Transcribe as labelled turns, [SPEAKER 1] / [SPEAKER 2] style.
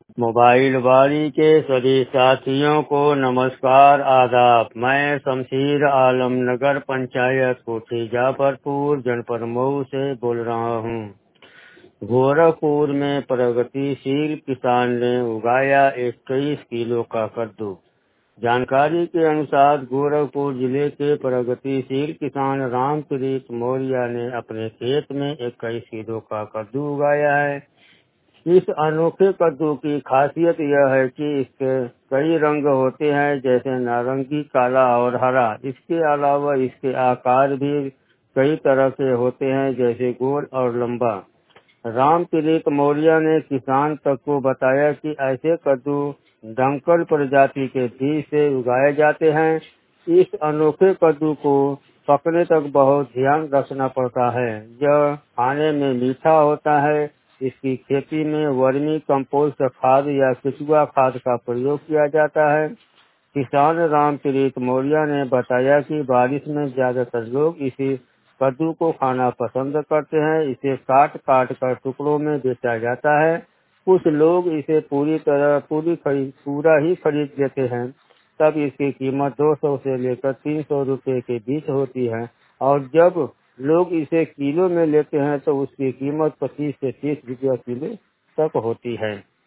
[SPEAKER 1] Mobile वाली के सभी साथियों को नमस्कार आदाब। मैं शमशीर आलम नगर पंचायत कोठी जाफरपुर जनपद मऊ से बोल रहा हूँ। गोरखपुर में प्रगतिशील किसान ने उगाया 21 किलो का कद्दू। जानकारी के अनुसार गोरखपुर जिले के प्रगतिशील किसान रामप्रीत मौर्य ने अपने खेत में 21 किलो का कद्दू उगाया है। इस अनोखे कद्दू की खासियत यह है कि इसके कई रंग होते हैं, जैसे नारंगी, काला और हरा। इसके अलावा इसके आकार भी कई तरह के होते हैं, जैसे गोल और लंबा। रामप्रीत मौर्य ने किसान तक को बताया कि ऐसे कद्दू दमकल प्रजाति के बीज से उगाए जाते हैं। इस अनोखे कद्दू को पकने तक बहुत ध्यान रखना पड़ता है। यह खाने में मीठा होता है। इसकी खेती में वर्मी कंपोस्ट खाद या केचुआ खाद का प्रयोग किया जाता है। किसान रामप्रीत मौर्य ने बताया कि बारिश में ज्यादातर लोग इसी कद्दू को खाना पसंद करते हैं। इसे काट काट कर टुकड़ों में बेचा जाता है। कुछ लोग इसे पूरा ही खरीद लेते हैं। तब इसकी कीमत 200 से लेकर 300 रुपए के बीच होती है, और जब लोग इसे किलो में लेते हैं तो उसकी कीमत 25 से 30 रुपया किलो तक होती है।